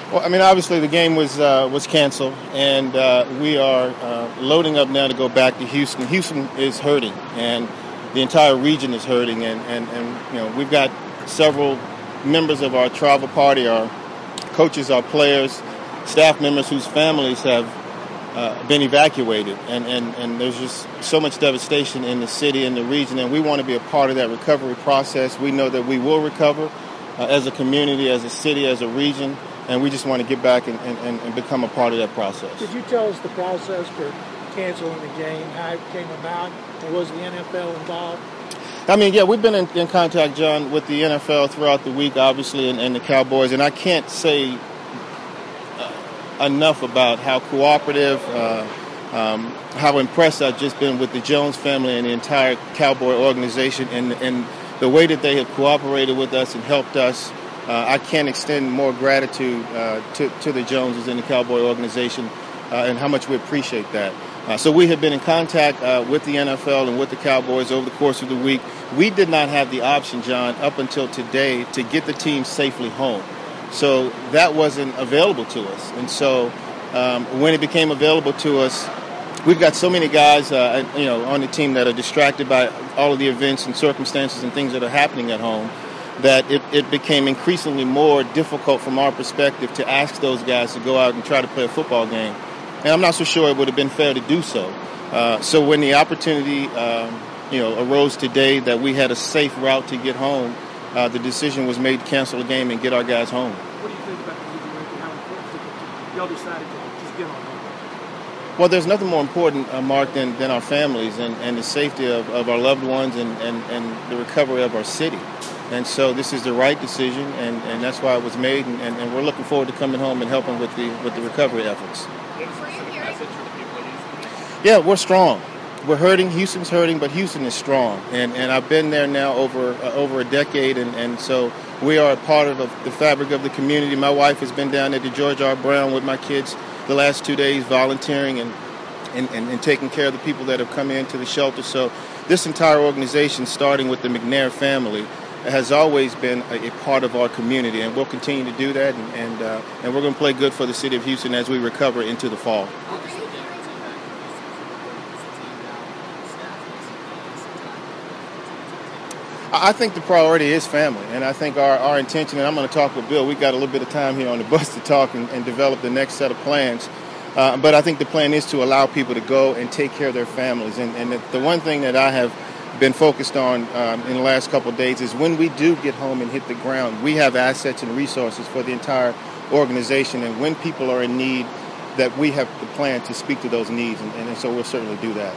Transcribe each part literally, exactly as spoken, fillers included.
Well, I mean, obviously the game was uh, was canceled, and uh, we are uh, loading up now to go back to Houston. Houston is hurting, and the entire region is hurting, and, and, and you know we've got several members of our travel party, our coaches, our players, staff members whose families have uh, been evacuated, and, and, and there's just so much devastation in the city and the region, and we want to be a part of that recovery process. We know that we will recover uh, as a community, as a city, as a region. And we just want to get back and, and, and become a part of that process. Could you tell us the process for canceling the game, how it came about, and was the N F L involved? I mean, yeah, we've been in, in contact, John, with the N F L throughout the week, obviously, and, and the Cowboys. And I can't say uh, enough about how cooperative, uh, um, how impressed I've just been with the Jones family and the entire Cowboy organization, and, and the way that they have cooperated with us and helped us. Uh, I can't extend more gratitude uh, to, to the Joneses and the Cowboy organization uh, and how much we appreciate that. Uh, so we have been in contact uh, with the N F L and with the Cowboys over the course of the week. We did not have the option, John, up until today to get the team safely home. So that wasn't available to us. And so um, when it became available to us, we've got so many guys uh, you know, on the team that are distracted by all of the events and circumstances and things that are happening at home, that it, it became increasingly more difficult from our perspective to ask those guys to go out and try to play a football game. And I'm not so sure it would have been fair to do so. Uh, so when the opportunity um, you know, arose today that we had a safe route to get home, uh, the decision was made to cancel the game and get our guys home. What do you think about the situation, how important y'all decided to just get on home? Well, there's nothing more important, uh, Mark, than, than our families and, and the safety of, of our loved ones and, and, and the recovery of our city. And so this is the right decision, and, and that's why it was made, and, and, and we're looking forward to coming home and helping with the with the recovery efforts. Yeah, we're strong. We're hurting. Houston's hurting, but Houston is strong. And and I've been there now over uh, over a decade, and, and so we are a part of the fabric of the community. My wife has been down at the George R. Brown with my kids the last two days volunteering and, and, and, and taking care of the people that have come into the shelter. So this entire organization, starting with the McNair family, has always been a, a part of our community, and we'll continue to do that, and and, uh, and we're going to play good for the city of Houston as we recover into the fall. I think the priority is family, and I think our, our intention, and I'm going to talk with Bill, we got a little bit of time here on the bus to talk and, and develop the next set of plans, uh, but I think the plan is to allow people to go and take care of their families, and, and the, the one thing that I have been focused on um, in the last couple of days is when we do get home and hit the ground, we have assets and resources for the entire organization, and when people are in need, that we have the plan to speak to those needs, and, and so we'll certainly do that.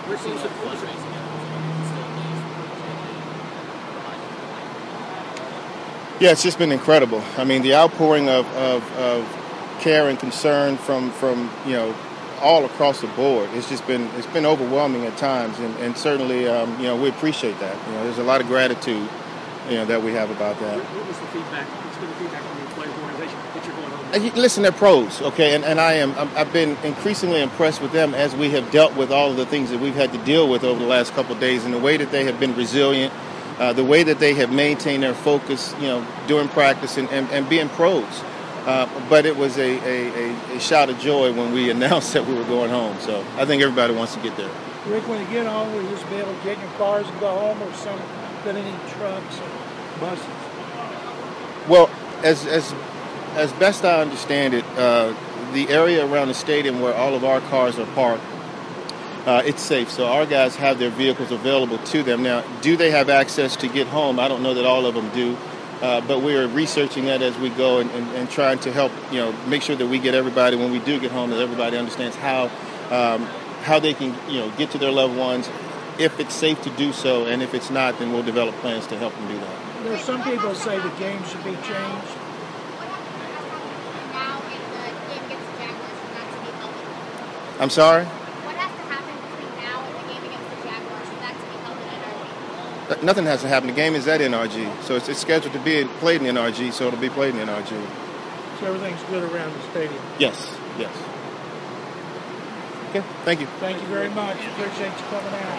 Yeah, it's just been incredible. I mean, the outpouring of, of, of care and concern from, from you know, all across the board. It's just been it's been overwhelming at times, and, and certainly um, you know we appreciate that. You know, there's a lot of gratitude, you know, that we have about that. What was the feedback? What's been the feedback from your players' organization that you're going home? Listen, they're pros, okay, and and I am I've been increasingly impressed with them as we have dealt with all of the things that we've had to deal with over the last couple of days, and the way that they have been resilient, uh, the way that they have maintained their focus, you know, during practice and, and, and being pros. Uh, but it was a, a, a shout of joy when we announced that we were going home. So I think everybody wants to get there. Rick, when you get home, will you just be able to get in your cars and go home, or some got any trucks or buses? Well, as as as best I understand it, uh, the area around the stadium where all of our cars are parked, uh, it's safe. So our guys have their vehicles available to them. Now, do they have access to get home? I don't know that all of them do. Uh, but we are researching that as we go, and, and, and trying to help, you know, make sure that we get everybody, when we do get home, that everybody understands how um, how they can, you know, get to their loved ones, if it's safe to do so, and if it's not, then we'll develop plans to help them do that. There are some people who say the game should be changed. I'm sorry? Nothing has to happen. The game is at N R G, so it's, it's scheduled to be played in N R G, so it'll be played in N R G. So everything's good around the stadium? Yes, yes. Okay, thank you. Thank you very much. Appreciate you coming out.